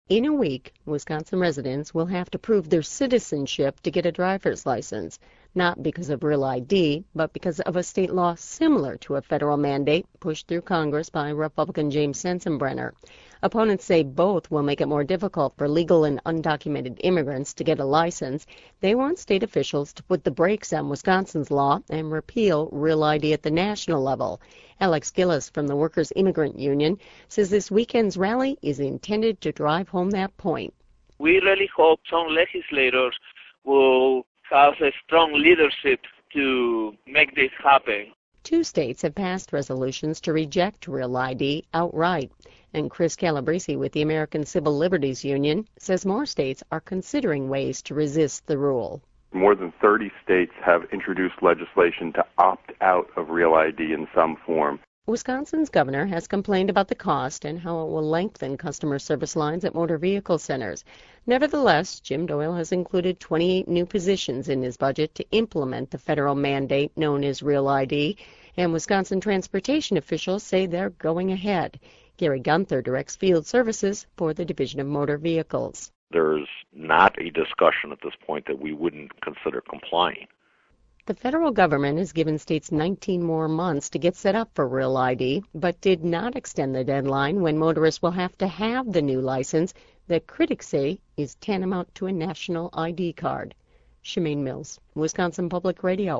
In a week, Wisconsin residents will have to prove their citizenship to get a driver's license, not because of Real ID, but because of a state law similar to a federal mandate pushed through Congress by Republican James Sensenbrenner. Opponents say both will make it more difficult for legal and undocumented immigrants to get a license. They want state officials to put the brakes on Wisconsin's law and repeal Real ID at the national level. Alex Gillis from the Workers' Immigrant Union says this weekend's rally is intended to drive home that point. We really hope some legislators will have a strong leadership to make this happen. 2 states have passed resolutions to reject Real ID outright. And Chris Calabrese with the American Civil Liberties Union says more states are considering ways to resist the rule. More than 30 states have introduced legislation to opt out of Real ID in some form. Wisconsin's governor has complained about the cost and how it will lengthen customer service lines at motor vehicle centers. Nevertheless, Jim Doyle has included 28 new positions in his budget to implement the federal mandate known as Real ID, and Wisconsin transportation officials say they're going ahead. Gary Gunther directs field services for the Division of Motor Vehicles. There's not a discussion at this point that we wouldn't consider complying. The federal government has given states 19 more months to get set up for Real ID, but did not extend the deadline when motorists will have to have the new license that critics say is tantamount to a national ID card. Shemaine Mills, Wisconsin Public Radio.